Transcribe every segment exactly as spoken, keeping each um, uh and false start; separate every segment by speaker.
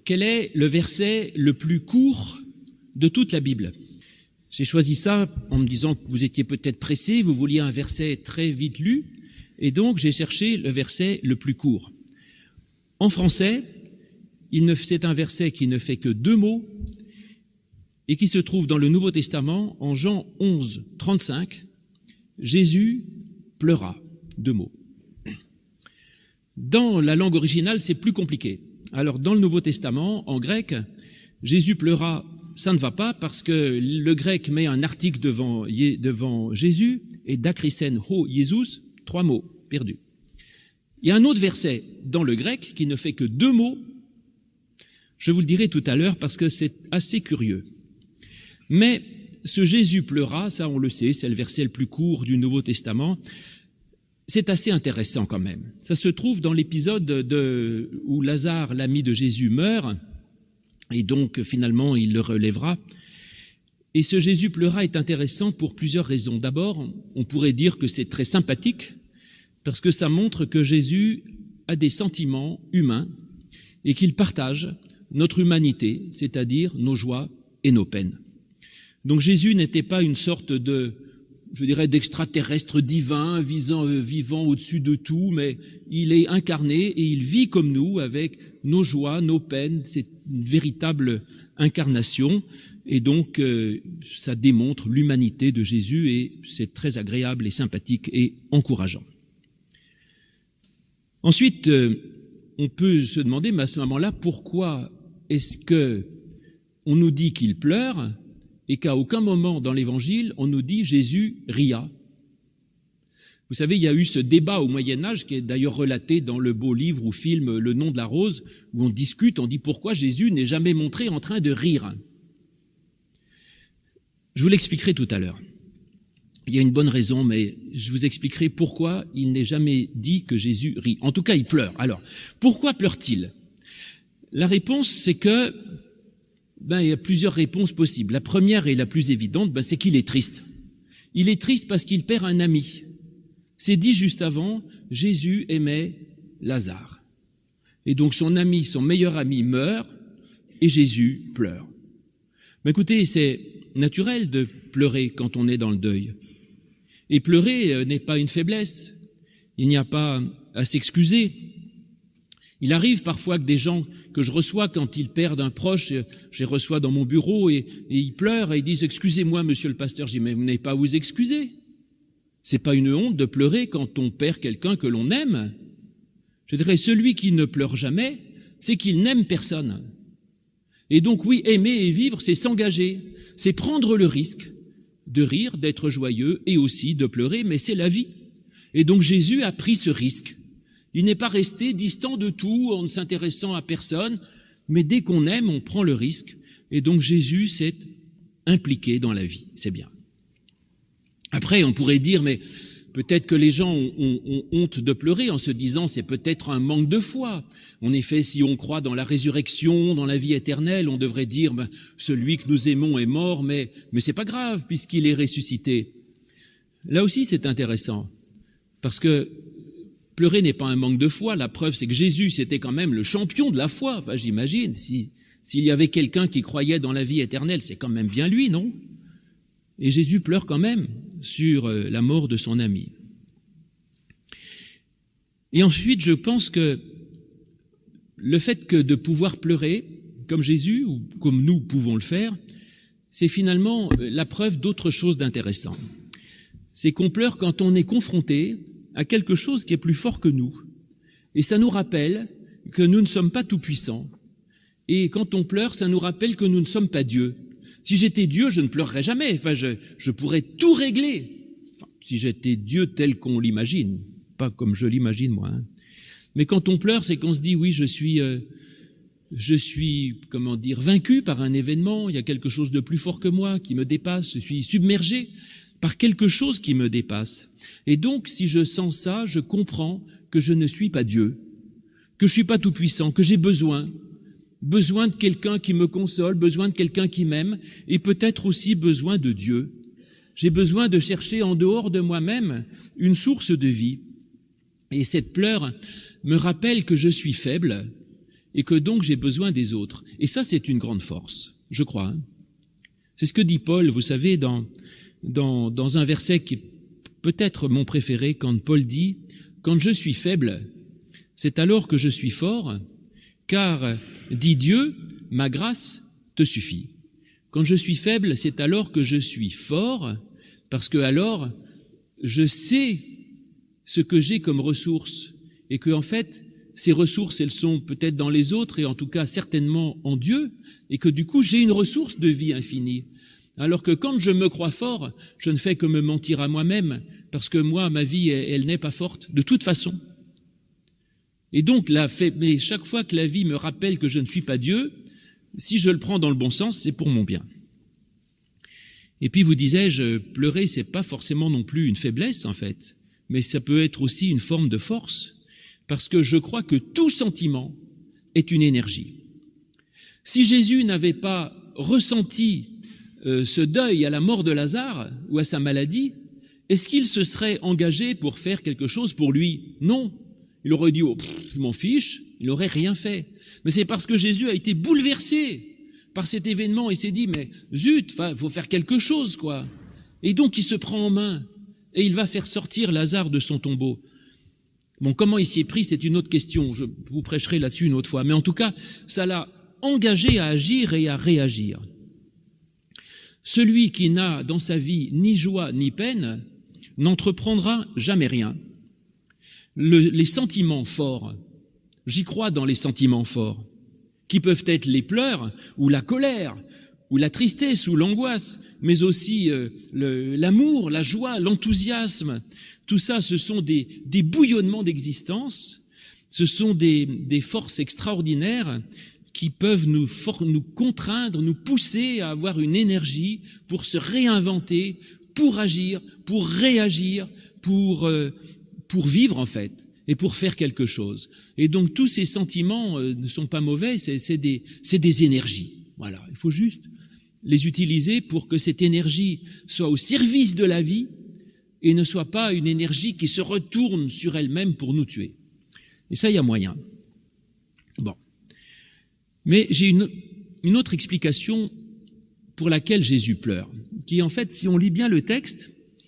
Speaker 1: quel est le verset le plus court de toute la Bible? J'ai choisi ça en me disant que vous étiez peut-être pressé, vous vouliez un verset très vite lu, et donc j'ai cherché le verset le plus court. En français, il ne, c'est un verset qui ne fait que deux mots et qui se trouve dans le Nouveau Testament, en Jean onze, trente-cinq, Jésus pleura. Deux mots. Dans la langue originale, c'est plus compliqué. Alors, dans le Nouveau Testament, en grec, Jésus pleura, ça ne va pas parce que le grec met un article devant, devant Jésus et dakrisen ho Jesus, trois mots perdus. Il y a un autre verset dans le grec qui ne fait que deux mots. Je vous le dirai tout à l'heure parce que c'est assez curieux. Mais ce Jésus pleura, ça on le sait, c'est le verset le plus court du Nouveau Testament. C'est assez intéressant quand même. Ça se trouve dans l'épisode de, où Lazare, l'ami de Jésus, meurt, et donc finalement il le relèvera. Et ce Jésus pleura est intéressant pour plusieurs raisons. D'abord, on pourrait dire que c'est très sympathique, parce que ça montre que Jésus a des sentiments humains et qu'il partage notre humanité, c'est-à-dire nos joies et nos peines. Donc Jésus n'était pas une sorte de, je dirais, d'extraterrestre divin, visant, euh, vivant au-dessus de tout, mais il est incarné et il vit comme nous avec nos joies, nos peines. C'est une véritable incarnation et donc euh, ça démontre l'humanité de Jésus et c'est très agréable et sympathique et encourageant. Ensuite, euh, on peut se demander, mais à ce moment-là, pourquoi est-ce que on nous dit qu'il pleure et qu'à aucun moment dans l'Évangile, on nous dit Jésus ria. Vous savez, il y a eu ce débat au Moyen-Âge, qui est d'ailleurs relaté dans le beau livre ou film Le nom de la rose, où on discute, on dit pourquoi Jésus n'est jamais montré en train de rire. Je vous l'expliquerai tout à l'heure. Il y a une bonne raison, mais je vous expliquerai pourquoi il n'est jamais dit que Jésus rit. En tout cas, il pleure. Alors, pourquoi pleure-t-il? La réponse, c'est que Ben, il y a plusieurs réponses possibles. La première et la plus évidente, ben, c'est qu'il est triste. Il est triste parce qu'il perd un ami. C'est dit juste avant, Jésus aimait Lazare. Et donc son ami, son meilleur ami meurt et Jésus pleure. Mais écoutez, c'est naturel de pleurer quand on est dans le deuil. Et pleurer n'est pas une faiblesse. Il n'y a pas à s'excuser. Il arrive parfois que des gens que je reçois quand ils perdent un proche, je les reçois dans mon bureau et, et ils pleurent et ils disent « Excusez-moi, monsieur le pasteur », je dis « Mais vous n'avez pas à vous excuser. C'est pas une honte de pleurer quand on perd quelqu'un que l'on aime. » Je dirais, celui qui ne pleure jamais, c'est qu'il n'aime personne. Et donc oui, aimer et vivre, c'est s'engager, c'est prendre le risque de rire, d'être joyeux et aussi de pleurer, mais c'est la vie. Et donc Jésus a pris ce risque. Il n'est pas resté distant de tout en ne s'intéressant à personne, mais dès qu'on aime, on prend le risque. Et donc Jésus s'est impliqué dans la vie, c'est bien. Après, on pourrait dire, mais peut-être que les gens ont, ont, ont honte de pleurer en se disant c'est peut-être un manque de foi. En effet, si on croit dans la résurrection, dans la vie éternelle, on devrait dire ben, celui que nous aimons est mort, mais mais c'est pas grave puisqu'il est ressuscité. Là aussi, c'est intéressant parce que pleurer n'est pas un manque de foi. La preuve, c'est que Jésus, c'était quand même le champion de la foi. Enfin, j'imagine, si, s'il y avait quelqu'un qui croyait dans la vie éternelle, c'est quand même bien lui, non? Et Jésus pleure quand même sur la mort de son ami. Et ensuite, je pense que le fait que de pouvoir pleurer, comme Jésus, ou comme nous pouvons le faire, c'est finalement la preuve d'autre chose d'intéressant. C'est qu'on pleure quand on est confronté à quelque chose qui est plus fort que nous. Et ça nous rappelle que nous ne sommes pas tout-puissants. Et quand on pleure, ça nous rappelle que nous ne sommes pas Dieu. Si j'étais Dieu, je ne pleurerais jamais. Enfin, je, je pourrais tout régler. Enfin, si j'étais Dieu tel qu'on l'imagine, pas comme je l'imagine moi. Hein. Mais quand on pleure, c'est qu'on se dit, oui, je suis, euh, je suis, comment dire, vaincu par un événement. Il y a quelque chose de plus fort que moi qui me dépasse. Je suis submergé par quelque chose qui me dépasse. Et donc, si je sens ça, je comprends que je ne suis pas Dieu, que je suis pas tout puissant, que j'ai besoin, besoin de quelqu'un qui me console, besoin de quelqu'un qui m'aime, et peut-être aussi besoin de Dieu. J'ai besoin de chercher en dehors de moi-même une source de vie. Et cette pleure me rappelle que je suis faible et que donc j'ai besoin des autres. Et ça, c'est une grande force, je crois. Hein. C'est ce que dit Paul, vous savez, dans, dans, dans un verset qui est peut-être mon préféré, quand Paul dit « Quand je suis faible, c'est alors que je suis fort, car, dit Dieu, ma grâce te suffit. Quand je suis faible, c'est alors que je suis fort, parce que alors, je sais ce que j'ai comme ressources, et que en fait, ces ressources, elles sont peut-être dans les autres, et en tout cas certainement en Dieu, et que du coup, j'ai une ressource de vie infinie. Alors que quand je me crois fort, je ne fais que me mentir à moi-même, parce que moi, ma vie, elle, elle n'est pas forte, de toute façon. Et donc, la fait, mais chaque fois que la vie me rappelle que je ne suis pas Dieu, si je le prends dans le bon sens, c'est pour mon bien. Et puis, vous disais-je, pleurer, c'est pas forcément non plus une faiblesse, en fait, mais ça peut être aussi une forme de force, parce que je crois que tout sentiment est une énergie. Si Jésus n'avait pas ressenti euh, ce deuil à la mort de Lazare ou à sa maladie, est-ce qu'il se serait engagé pour faire quelque chose pour lui? Non. Il aurait dit, oh, pff, je m'en fiche, il n'aurait rien fait. Mais c'est parce que Jésus a été bouleversé par cet événement, il s'est dit, mais zut, il faut faire quelque chose, quoi. Et donc il se prend en main, et il va faire sortir Lazare de son tombeau. Bon, comment il s'y est pris, c'est une autre question, je vous prêcherai là-dessus une autre fois. Mais en tout cas, ça l'a engagé à agir et à réagir. Celui qui n'a dans sa vie ni joie ni peine n'entreprendra jamais rien. Le, les sentiments forts, j'y crois dans les sentiments forts, qui peuvent être les pleurs, ou la colère, ou la tristesse, ou l'angoisse, mais aussi euh, le, l'amour, la joie, l'enthousiasme. Tout ça, ce sont des, des bouillonnements d'existence, ce sont des, des forces extraordinaires qui peuvent nous, for, nous contraindre, nous pousser à avoir une énergie pour se réinventer, pour agir, pour réagir, pour... Euh, pour vivre en fait, et pour faire quelque chose. Et donc tous ces sentiments euh, ne sont pas mauvais, c'est, c'est, des, c'est des énergies. Voilà, il faut juste les utiliser pour que cette énergie soit au service de la vie et ne soit pas une énergie qui se retourne sur elle-même pour nous tuer. Et ça, il y a moyen. Bon. Mais j'ai une, une autre explication pour laquelle Jésus pleure, qui en fait, si on lit bien le texte,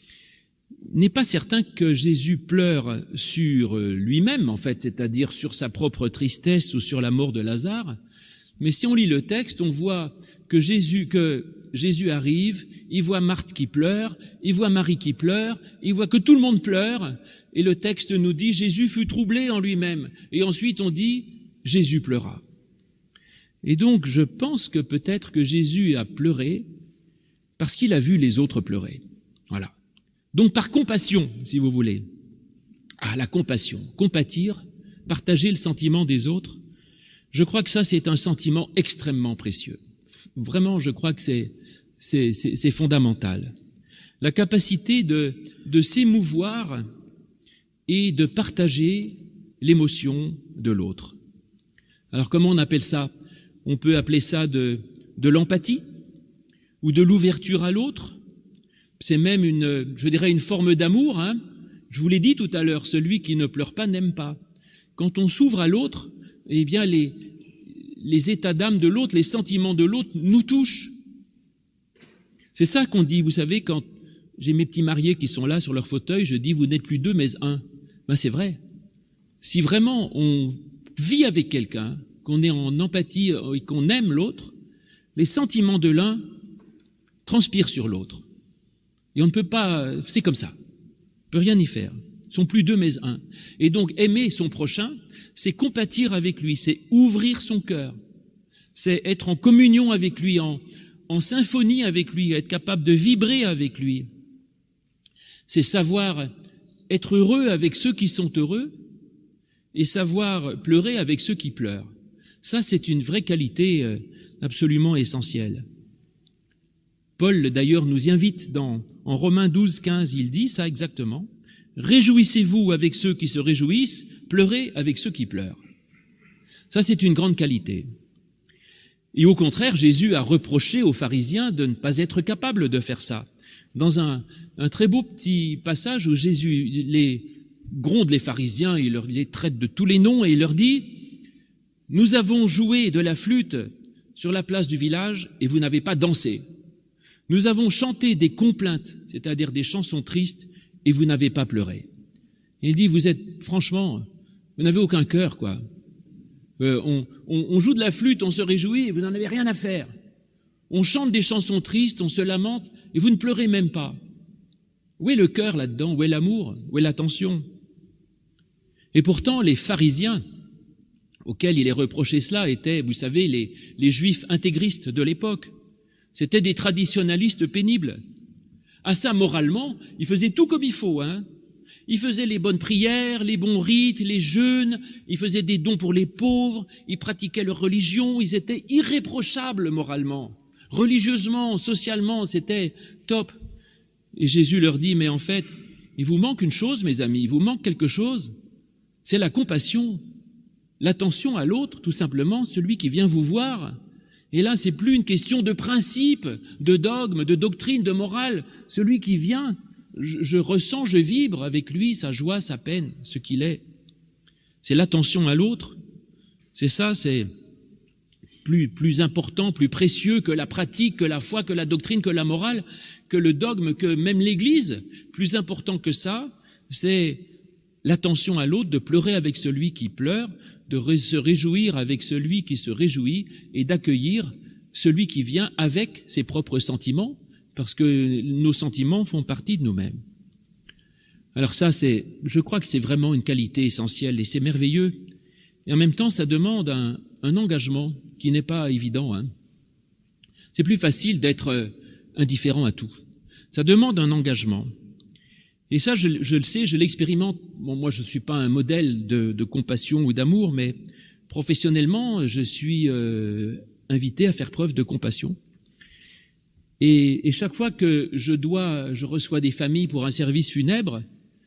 Speaker 1: n'est pas certain que Jésus pleure sur lui-même, en fait, c'est-à-dire sur sa propre tristesse ou sur la mort de Lazare. Mais si on lit le texte, on voit que Jésus, que Jésus arrive, il voit Marthe qui pleure, il voit Marie qui pleure, il voit que tout le monde pleure, et le texte nous dit Jésus fut troublé en lui-même. Et ensuite on dit Jésus pleura. Et donc je pense que peut-être que Jésus a pleuré parce qu'il a vu les autres pleurer. Voilà. Donc par compassion, si vous voulez. Ah, la compassion. Compatir, partager le sentiment des autres. Je crois que ça, c'est un sentiment extrêmement précieux. Vraiment, je crois que c'est, c'est, c'est, c'est fondamental. La capacité de, de s'émouvoir et de partager l'émotion de l'autre. Alors comment on appelle ça? On peut appeler ça de, de l'empathie ou de l'ouverture à l'autre. C'est même une, je dirais, une forme d'amour. Hein. Je vous l'ai dit tout à l'heure, celui qui ne pleure pas n'aime pas. Quand on s'ouvre à l'autre, eh bien les, les états d'âme de l'autre, les sentiments de l'autre nous touchent. C'est ça qu'on dit, vous savez, quand j'ai mes petits mariés qui sont là sur leur fauteuil, je dis, vous n'êtes plus deux, mais un. Ben c'est vrai. Si vraiment on vit avec quelqu'un, qu'on est en empathie et qu'on aime l'autre, les sentiments de l'un transpirent sur l'autre. Et on ne peut pas, c'est comme ça. On ne peut rien y faire. Ils sont plus deux, mais un. Et donc, aimer son prochain, c'est compatir avec lui, c'est ouvrir son cœur. C'est être en communion avec lui, en, en symphonie avec lui, être capable de vibrer avec lui. C'est savoir être heureux avec ceux qui sont heureux et savoir pleurer avec ceux qui pleurent. Ça, c'est une vraie qualité absolument essentielle. Paul, d'ailleurs, nous y invite dans, en Romains douze, quinze, il dit ça exactement. Réjouissez-vous avec ceux qui se réjouissent, pleurez avec ceux qui pleurent. Ça, c'est une grande qualité. Et au contraire, Jésus a reproché aux pharisiens de ne pas être capables de faire ça. Dans un, un très beau petit passage où Jésus les gronde les pharisiens, il leur les traite de tous les noms et il leur dit Nous avons joué de la flûte sur la place du village et vous n'avez pas dansé. Nous avons chanté des complaintes, c'est-à-dire des chansons tristes, et vous n'avez pas pleuré. Et il dit, vous êtes, franchement, vous n'avez aucun cœur, quoi. Euh, on, on, on joue de la flûte, on se réjouit, et vous n'en avez rien à faire. On chante des chansons tristes, on se lamente, et vous ne pleurez même pas. Où est le cœur là-dedans? Où est l'amour? Où est l'attention? Et pourtant, les pharisiens, auxquels il est reproché cela, étaient, vous savez, les, les juifs intégristes de l'époque. C'étaient des traditionalistes pénibles. À ça, moralement, ils faisaient tout comme il faut, hein. Ils faisaient les bonnes prières, les bons rites, les jeûnes, ils faisaient des dons pour les pauvres, ils pratiquaient leur religion, ils étaient irréprochables moralement. Religieusement, socialement, c'était top. Et Jésus leur dit, mais en fait, il vous manque une chose, mes amis, il vous manque quelque chose, c'est la compassion, l'attention à l'autre, tout simplement, celui qui vient vous voir. Et là, c'est plus une question de principe, de dogme, de doctrine, de morale. Celui qui vient, je, je ressens, je vibre avec lui, sa joie, sa peine, ce qu'il est. C'est l'attention à l'autre. C'est ça, c'est plus, plus important, plus précieux que la pratique, que la foi, que la doctrine, que la morale, que le dogme, que même l'Église. Plus important que ça, c'est l'attention à l'autre, de pleurer avec celui qui pleure, de se réjouir avec celui qui se réjouit et d'accueillir celui qui vient avec ses propres sentiments, parce que nos sentiments font partie de nous-mêmes. Alors ça, c'est, je crois que c'est vraiment une qualité essentielle et c'est merveilleux. Et en même temps, ça demande un, un engagement qui n'est pas évident, hein. C'est plus facile d'être indifférent à tout. Ça demande un engagement. Et ça, je, je le sais, je l'expérimente. Bon, moi, je ne suis pas un modèle de, de compassion ou d'amour, mais professionnellement, je suis euh, invité à faire preuve de compassion. Et, et chaque fois que je dois, je reçois des familles pour un service funèbre,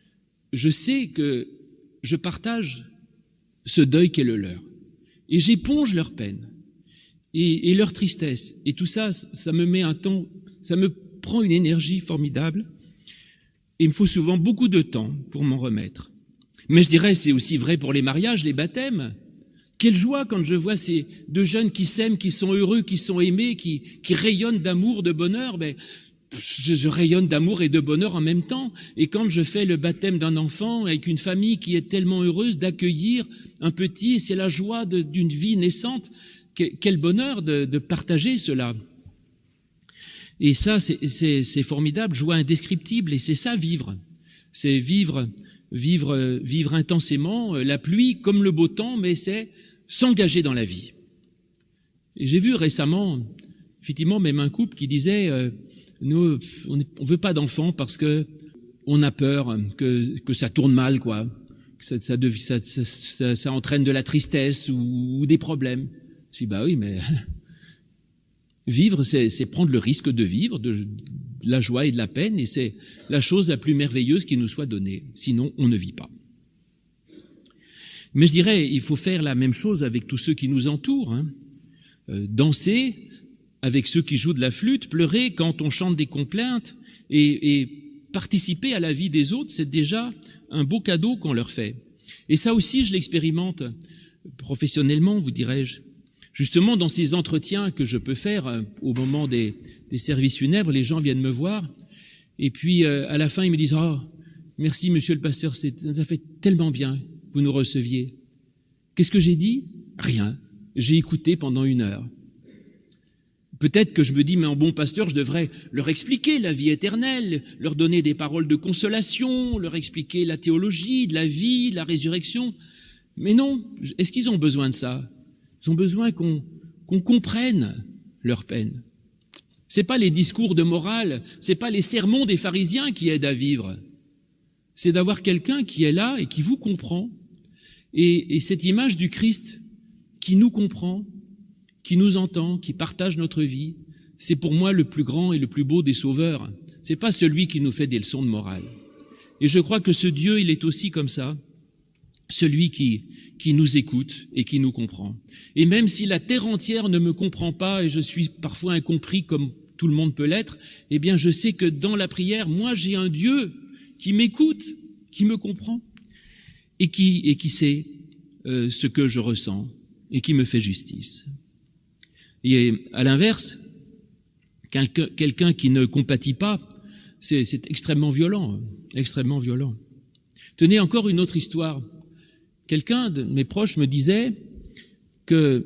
Speaker 1: je sais que je partage ce deuil qu'est le leur. Et j'éponge leur peine et, et leur tristesse. Et tout ça, ça me met un temps, ça me prend une énergie formidable. Et il me faut souvent beaucoup de temps pour m'en remettre. Mais je dirais, c'est aussi vrai pour les mariages, les baptêmes. Quelle joie quand je vois ces deux jeunes qui s'aiment, qui sont heureux, qui sont aimés, qui, qui rayonnent d'amour, de bonheur. Ben, je, je rayonne d'amour et de bonheur en même temps. Et quand je fais le baptême d'un enfant avec une famille qui est tellement heureuse d'accueillir un petit, c'est la joie de, d'une vie naissante. Quel bonheur de, de partager cela. Et ça, c'est, c'est, c'est formidable, joie indescriptible, et c'est ça vivre. C'est vivre, vivre, vivre intensément la pluie comme le beau temps, mais c'est s'engager dans la vie. Et j'ai vu récemment, effectivement, même un couple qui disait, euh, nous, on ne veut pas d'enfants parce que on a peur que que ça tourne mal, quoi, que ça ça, ça, ça, ça, ça entraîne de la tristesse ou, ou des problèmes. Je dis bah oui, mais vivre, c'est, c'est prendre le risque de vivre, de, de la joie et de la peine, et c'est la chose la plus merveilleuse qui nous soit donnée. Sinon, on ne vit pas. Mais je dirais, il faut faire la même chose avec tous ceux qui nous entourent. Hein. Euh, danser avec ceux qui jouent de la flûte, pleurer quand on chante des complaintes, et, et participer à la vie des autres, c'est déjà un beau cadeau qu'on leur fait. Et ça aussi, je l'expérimente professionnellement, vous dirais-je. Justement, dans ces entretiens que je peux faire au moment des, des services funèbres, les gens viennent me voir et puis euh, à la fin, ils me disent « Oh, merci monsieur le pasteur, c'est, ça fait tellement bien que vous nous receviez. » Qu'est-ce que j'ai dit? Rien. J'ai écouté pendant une heure. Peut-être que je me dis « Mais en bon pasteur, je devrais leur expliquer la vie éternelle, leur donner des paroles de consolation, leur expliquer la théologie, de la vie, de la résurrection. » Mais non, est-ce qu'ils ont besoin de ça? Ils ont besoin qu'on, qu'on comprenne leur peine. C'est pas les discours de morale, c'est pas les sermons des pharisiens qui aident à vivre. C'est d'avoir quelqu'un qui est là et qui vous comprend. Et, et cette image du Christ qui nous comprend, qui nous entend, qui partage notre vie, c'est pour moi le plus grand et le plus beau des sauveurs. C'est pas celui qui nous fait des leçons de morale. Et je crois que ce Dieu, il est aussi comme ça. Celui qui, qui nous écoute et qui nous comprend. Et même si la terre entière ne me comprend pas et je suis parfois incompris comme tout le monde peut l'être, eh bien je sais que dans la prière, moi j'ai un Dieu qui m'écoute, qui me comprend et qui, et qui sait euh, ce que je ressens et qui me fait justice. Et à l'inverse, quelqu'un, quelqu'un qui ne compatit pas, c'est, c'est extrêmement violent, extrêmement violent. Tenez, encore une autre histoire. Quelqu'un de mes proches me disait que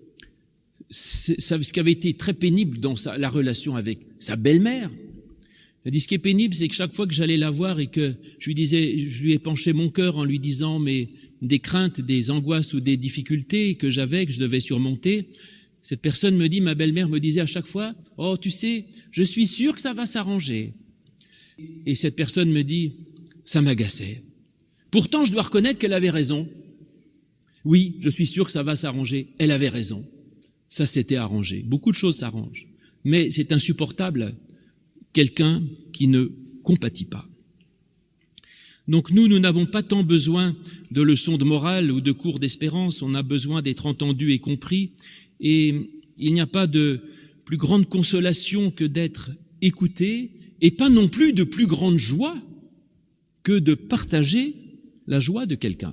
Speaker 1: ce qui avait été très pénible dans sa, la relation avec sa belle-mère, il dit, ce qui est pénible, c'est que chaque fois que j'allais la voir et que je lui disais, je lui ai penché mon cœur en lui disant mes, des craintes, des angoisses ou des difficultés que j'avais, que je devais surmonter, cette personne me dit, ma belle-mère me disait à chaque fois, oh, tu sais, je suis sûr que ça va s'arranger. Et cette personne me dit, ça m'agaçait. Pourtant, je dois reconnaître qu'elle avait raison. Oui, je suis sûr que ça va s'arranger. Elle avait raison. Ça s'était arrangé. Beaucoup de choses s'arrangent. Mais c'est insupportable, quelqu'un qui ne compatit pas. Donc nous, nous n'avons pas tant besoin de leçons de morale ou de cours d'espérance. On a besoin d'être entendus et compris. Et il n'y a pas de plus grande consolation que d'être écouté, et pas non plus de plus grande joie que de partager la joie de quelqu'un.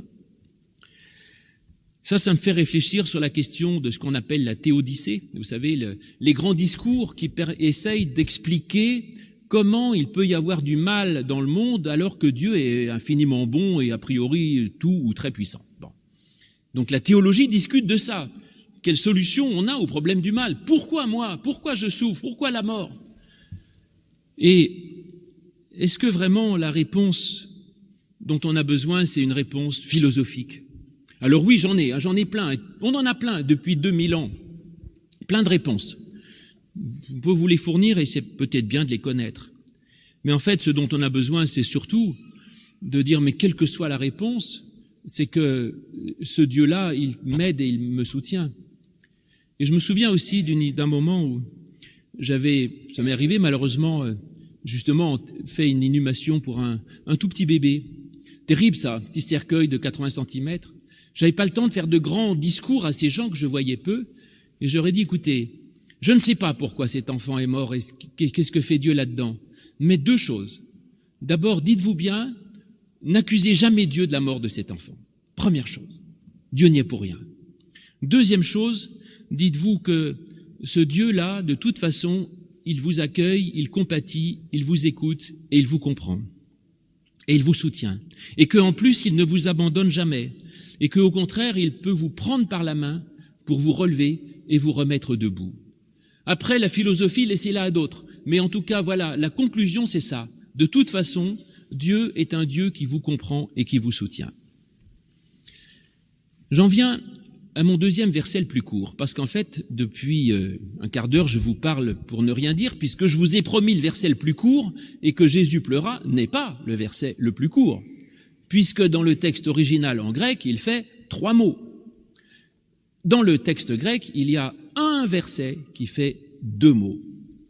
Speaker 1: Ça, ça me fait réfléchir sur la question de ce qu'on appelle la théodicée. Vous savez, le, les grands discours qui per- essayent d'expliquer comment il peut y avoir du mal dans le monde alors que Dieu est infiniment bon et a priori tout ou très puissant. Bon. Donc la théologie discute de ça. Quelle solution on a au problème du mal? Pourquoi moi? Pourquoi je souffre? Pourquoi la mort? Et est-ce que vraiment la réponse dont on a besoin, c'est une réponse philosophique? Alors oui, j'en ai, hein, j'en ai plein. On en a plein depuis deux mille ans. Plein de réponses. On peut vous les fournir et c'est peut-être bien de les connaître. Mais en fait, ce dont on a besoin, c'est surtout de dire, mais quelle que soit la réponse, c'est que ce Dieu-là, il m'aide et il me soutient. Et je me souviens aussi d'une, d'un moment où j'avais, ça m'est arrivé malheureusement, justement, fait une inhumation pour un, un tout petit bébé. Terrible ça, petit cercueil de quatre-vingts centimètres. J'avais pas le temps de faire de grands discours à ces gens que je voyais peu, et j'aurais dit, écoutez, je ne sais pas pourquoi cet enfant est mort et qu'est-ce que fait Dieu là-dedans, mais deux choses. D'abord, dites-vous bien, n'accusez jamais Dieu de la mort de cet enfant. Première chose, Dieu n'y est pour rien. Deuxième chose, dites-vous que ce Dieu-là, de toute façon, il vous accueille, il compatit, il vous écoute et il vous comprend. Et il vous soutient. Et qu'en plus, il ne vous abandonne jamais. Et qu'au contraire, il peut vous prendre par la main pour vous relever et vous remettre debout. Après, la philosophie, laissez-la à d'autres. Mais en tout cas, voilà, la conclusion, c'est ça. De toute façon, Dieu est un Dieu qui vous comprend et qui vous soutient. J'en viens à mon deuxième verset le plus court, parce qu'en fait, depuis euh, un quart d'heure, je vous parle pour ne rien dire, puisque je vous ai promis le verset le plus court, et que Jésus pleura n'est pas le verset le plus court, puisque dans le texte original en grec, il fait trois mots. Dans le texte grec, il y a un verset qui fait deux mots.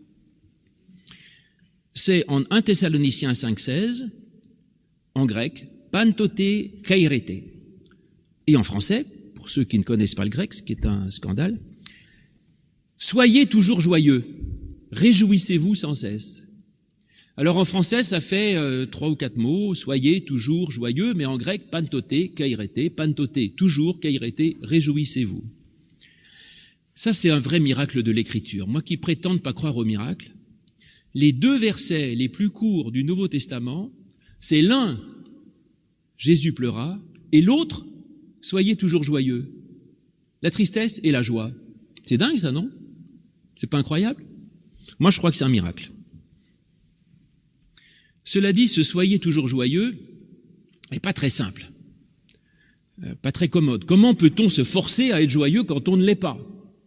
Speaker 1: C'est en un Thessaloniciens cinq seize, en grec, pantote kairete. Et en français, pour ceux qui ne connaissent pas le grec, ce qui est un scandale, soyez toujours joyeux, réjouissez-vous sans cesse. Alors en français, ça fait euh, trois ou quatre mots, soyez toujours joyeux, mais en grec, pantote kairete, pantote toujours, kairete, réjouissez-vous. Ça, c'est un vrai miracle de l'écriture. Moi qui prétends ne pas croire au miracle, les deux versets les plus courts du Nouveau Testament, c'est l'un, Jésus pleura, et l'autre, soyez toujours joyeux. La tristesse et la joie. C'est dingue ça, non? C'est pas incroyable? Moi, je crois que c'est un miracle. Cela dit, ce soyez toujours joyeux n'est pas très simple, euh, pas très commode. Comment peut-on se forcer à être joyeux quand on ne l'est pas?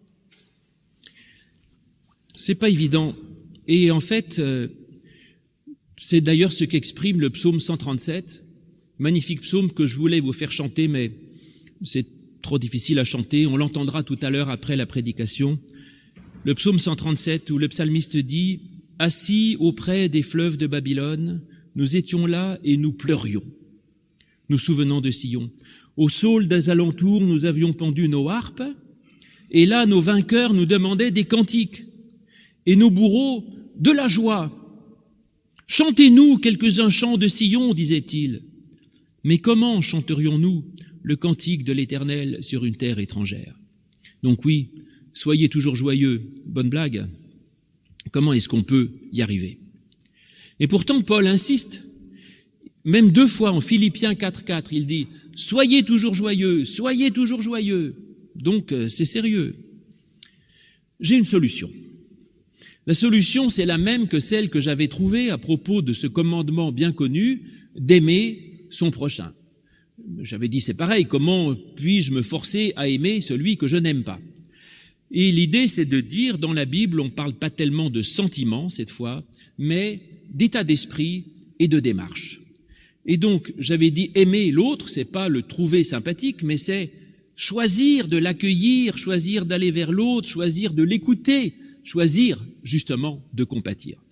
Speaker 1: C'est pas évident. Et en fait, euh, c'est d'ailleurs ce qu'exprime le psaume cent trente-sept, magnifique psaume que je voulais vous faire chanter, mais c'est trop difficile à chanter. On l'entendra tout à l'heure après la prédication. Le psaume cent trente-sept où le psalmiste dit « Assis auprès des fleuves de Babylone, nous étions là et nous pleurions, nous souvenant de Sion. Au saule des alentours, nous avions pendu nos harpes, et là, nos vainqueurs nous demandaient des cantiques, et nos bourreaux de la joie. Chantez-nous quelques-uns chants de Sion, disait-il. Mais comment chanterions-nous le cantique de l'Éternel sur une terre étrangère? Donc oui, soyez toujours joyeux. Bonne blague. Comment est-ce qu'on peut y arriver? Et pourtant, Paul insiste. Même deux fois en Philippiens quatre quatre, il dit « Soyez toujours joyeux, soyez toujours joyeux ». Donc, c'est sérieux. J'ai une solution. La solution, c'est la même que celle que j'avais trouvée à propos de ce commandement bien connu d'aimer son prochain. J'avais dit, c'est pareil, comment puis-je me forcer à aimer celui que je n'aime pas? Et l'idée, c'est de dire, dans la Bible, on ne parle pas tellement de sentiments, cette fois, mais d'état d'esprit et de démarche. Et donc, j'avais dit, aimer l'autre, c'est pas le trouver sympathique, mais c'est choisir de l'accueillir, choisir d'aller vers l'autre, choisir de l'écouter, choisir, justement, de compatir.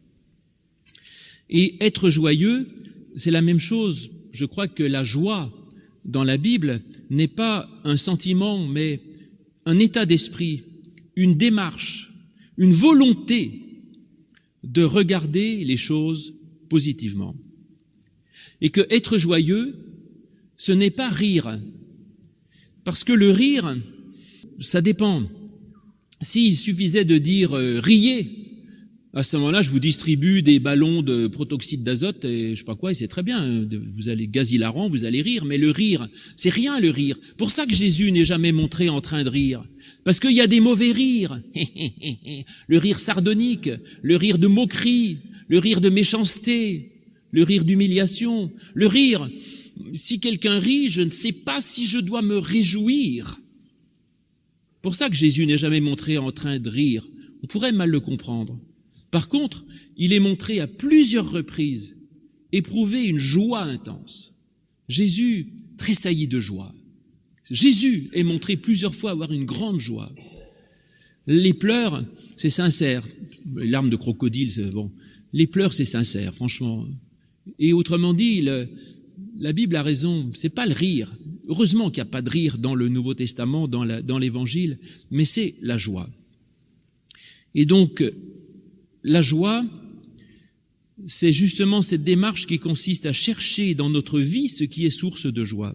Speaker 1: Et être joyeux, c'est la même chose. Je crois que la joie, dans la Bible, n'est pas un sentiment, mais un état d'esprit, une démarche, une volonté de regarder les choses positivement. Et que être joyeux, ce n'est pas rire. Parce que le rire, ça dépend. S'il suffisait de dire euh, « riez », à ce moment-là, je vous distribue des ballons de protoxyde d'azote et je sais pas quoi, et c'est très bien, vous allez gaz hilarant, vous allez rire, mais le rire, c'est rien le rire. Pour ça que Jésus n'est jamais montré en train de rire. Parce qu'il y a des mauvais rires. Le rire sardonique, le rire de moquerie, le rire de méchanceté, le rire d'humiliation. Le rire, si quelqu'un rit, je ne sais pas si je dois me réjouir. Pour ça que Jésus n'est jamais montré en train de rire. On pourrait mal le comprendre. Par contre, il est montré à plusieurs reprises éprouver une joie intense. Jésus tressaillit de joie. Jésus est montré plusieurs fois avoir une grande joie. Les pleurs, c'est sincère. Les larmes de crocodile, c'est bon. Les pleurs, c'est sincère, franchement. Et autrement dit, le, la Bible a raison. C'est pas le rire. Heureusement qu'il n'y a pas de rire dans le Nouveau Testament, dans, la, dans l'Évangile, mais c'est la joie. Et donc, la joie, c'est justement cette démarche qui consiste à chercher dans notre vie ce qui est source de joie.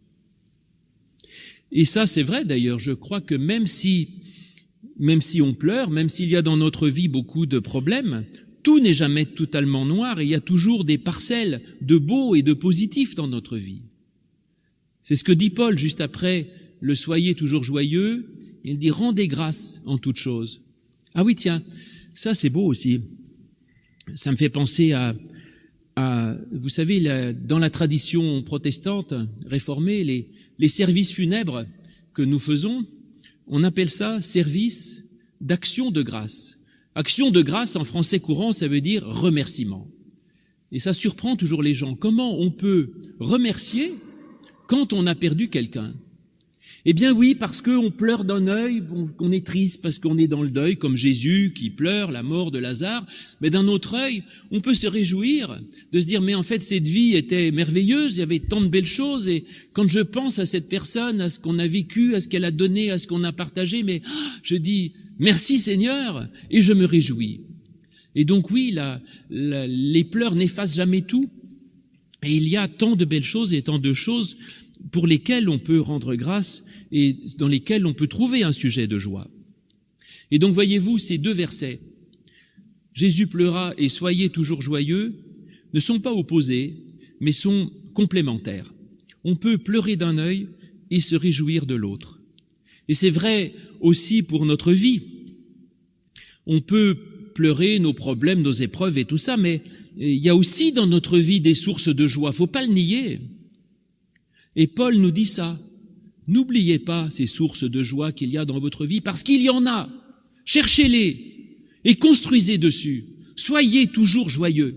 Speaker 1: Et ça, c'est vrai d'ailleurs, je crois que même si, même si on pleure, même s'il y a dans notre vie beaucoup de problèmes, tout n'est jamais totalement noir et il y a toujours des parcelles de beau et de positif dans notre vie. C'est ce que dit Paul juste après le « soyez toujours joyeux », il dit « rendez grâce en toutes choses ». Ah oui, tiens, ça c'est beau aussi. Ça me fait penser à, à vous savez, la, dans la tradition protestante réformée, les, les services funèbres que nous faisons, on appelle ça service d'action de grâce. Action de grâce en français courant, ça veut dire remerciement. Et ça surprend toujours les gens. Comment on peut remercier quand on a perdu quelqu'un? Eh bien oui, parce qu'on pleure d'un œil, qu'on est triste parce qu'on est dans le deuil, comme Jésus qui pleure la mort de Lazare, mais d'un autre œil, on peut se réjouir de se dire, mais en fait cette vie était merveilleuse, il y avait tant de belles choses, et quand je pense à cette personne, à ce qu'on a vécu, à ce qu'elle a donné, à ce qu'on a partagé, mais je dis, merci Seigneur, et je me réjouis. Et donc oui, la, la, les pleurs n'effacent jamais tout, et il y a tant de belles choses et tant de choses pour lesquelles on peut rendre grâce et dans lesquelles on peut trouver un sujet de joie. Et donc voyez-vous, ces deux versets, Jésus pleura et soyez toujours joyeux, ne sont pas opposés, mais sont complémentaires. On peut pleurer d'un œil et se réjouir de l'autre. Et c'est vrai aussi pour notre vie. On peut pleurer nos problèmes, nos épreuves et tout ça, mais il y a aussi dans notre vie des sources de joie, faut pas le nier. Et Paul nous dit ça. N'oubliez pas ces sources de joie qu'il y a dans votre vie, parce qu'il y en a. Cherchez-les et construisez dessus. Soyez toujours joyeux.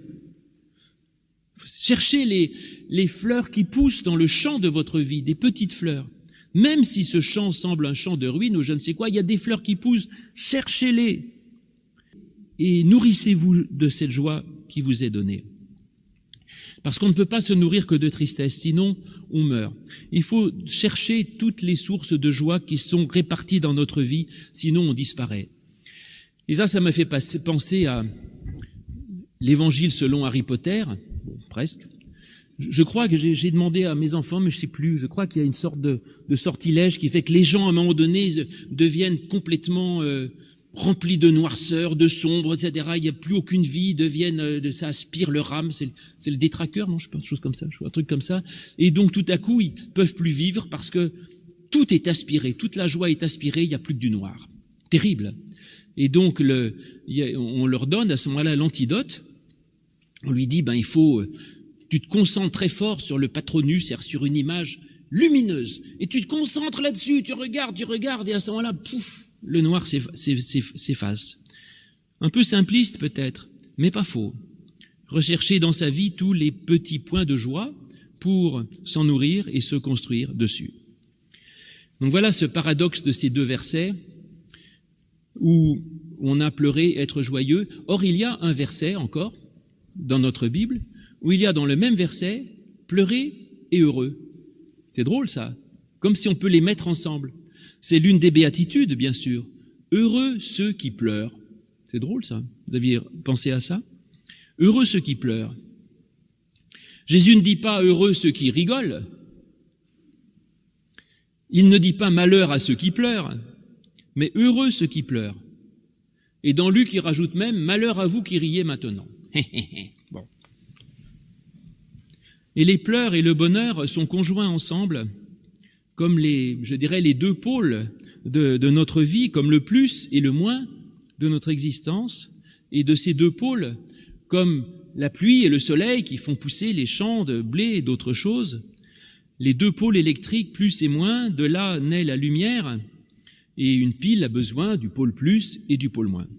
Speaker 1: Cherchez les, les fleurs qui poussent dans le champ de votre vie, des petites fleurs. Même si ce champ semble un champ de ruines ou je ne sais quoi, il y a des fleurs qui poussent. Cherchez-les et nourrissez-vous de cette joie qui vous est donnée. Parce qu'on ne peut pas se nourrir que de tristesse, sinon on meurt. Il faut chercher toutes les sources de joie qui sont réparties dans notre vie, sinon on disparaît. Et ça, ça m'a fait penser à l'évangile selon Harry Potter, bon, presque, Je crois que j'ai, j'ai demandé à mes enfants, mais je sais plus, je crois qu'il y a une sorte de, de sortilège qui fait que les gens, à un moment donné, deviennent complètement euh, remplis de noirceur, de sombre, et cetera. Il n'y a plus aucune vie, deviennent, euh, ça aspire leur âme, c'est, c'est le détraqueur, non, je sais pas, une chose comme ça, je vois un truc comme ça. Et donc, tout à coup, ils peuvent plus vivre parce que tout est aspiré, toute la joie est aspirée, il n'y a plus que du noir. Terrible. Et donc, le, y a, on leur donne à ce moment-là l'antidote. On lui dit, ben, il faut, tu te concentres très fort sur le patronus, c'est-à-dire sur une image lumineuse. Et tu te concentres là-dessus, tu regardes, tu regardes, et à ce moment-là, pouf, le noir s'efface. Un peu simpliste peut-être, mais pas faux. Rechercher dans sa vie tous les petits points de joie pour s'en nourrir et se construire dessus. Donc voilà ce paradoxe de ces deux versets où on a pleuré, être joyeux. Or, il y a un verset encore dans notre Bible où il y a dans le même verset pleurer et heureux. C'est drôle ça, comme si on peut les mettre ensemble. C'est l'une des béatitudes, bien sûr. Heureux ceux qui pleurent. C'est drôle ça. Vous aviez pensé à ça? Heureux ceux qui pleurent. Jésus ne dit pas heureux ceux qui rigolent. Il ne dit pas malheur à ceux qui pleurent, mais heureux ceux qui pleurent. Et dans Luc, il rajoute même malheur à vous qui riez maintenant. Bon. Et les pleurs et le bonheur sont conjoints ensemble, comme les, je dirais, les deux pôles de, de notre vie, comme le plus et le moins de notre existence. Et de ces deux pôles, comme la pluie et le soleil qui font pousser les champs de blé et d'autres choses, les deux pôles électriques, plus et moins, de là naît la lumière, et une pile a besoin du pôle plus et du pôle moins.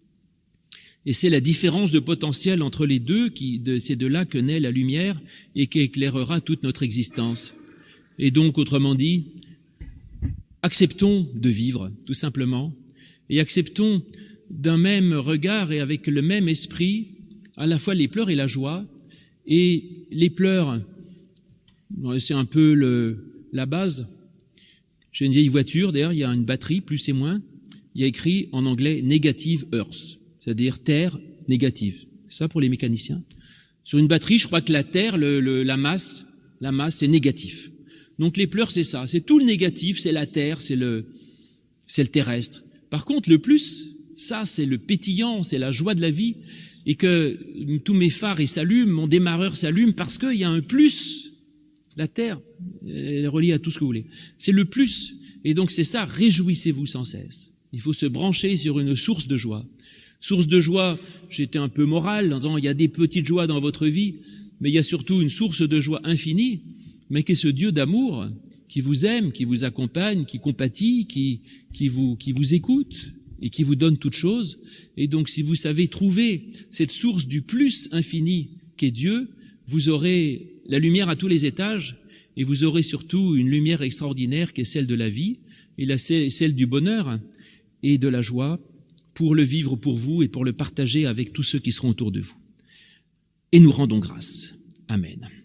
Speaker 1: Et c'est la différence de potentiel entre les deux, qui, de, c'est de là que naît la lumière et qui éclairera toute notre existence. Et donc, autrement dit, acceptons de vivre, tout simplement, et acceptons d'un même regard et avec le même esprit, à la fois les pleurs et la joie, et les pleurs, c'est un peu le, la base. J'ai une vieille voiture, d'ailleurs, il y a une batterie, plus et moins, il y a écrit en anglais « negative earth », c'est-à-dire terre négative. C'est ça pour les mécaniciens. Sur une batterie, je crois que la terre, le, le, la masse, la masse, c'est négatif. Donc les pleurs, c'est ça, c'est tout le négatif, c'est la terre, c'est le, c'est le terrestre. Par contre, le plus, ça, c'est le pétillant, c'est la joie de la vie, et que tous mes phares ils s'allument, mon démarreur s'allume parce qu'il y a un plus. La terre, elle est reliée à tout ce que vous voulez. C'est le plus. Et donc c'est ça, réjouissez-vous sans cesse. Il faut se brancher sur une source de joie. Source de joie, j'étais un peu moral, en disant il y a des petites joies dans votre vie, mais il y a surtout une source de joie infinie, mais qui est ce Dieu d'amour qui vous aime, qui vous accompagne, qui compatit, qui, qui vous, qui vous écoute et qui vous donne toutes choses. Et donc si vous savez trouver cette source du plus infini qu'est Dieu, vous aurez la lumière à tous les étages, et vous aurez surtout une lumière extraordinaire qui est celle de la vie, et la, celle du bonheur et de la joie, pour le vivre pour vous et pour le partager avec tous ceux qui seront autour de vous. Et nous rendons grâce. Amen.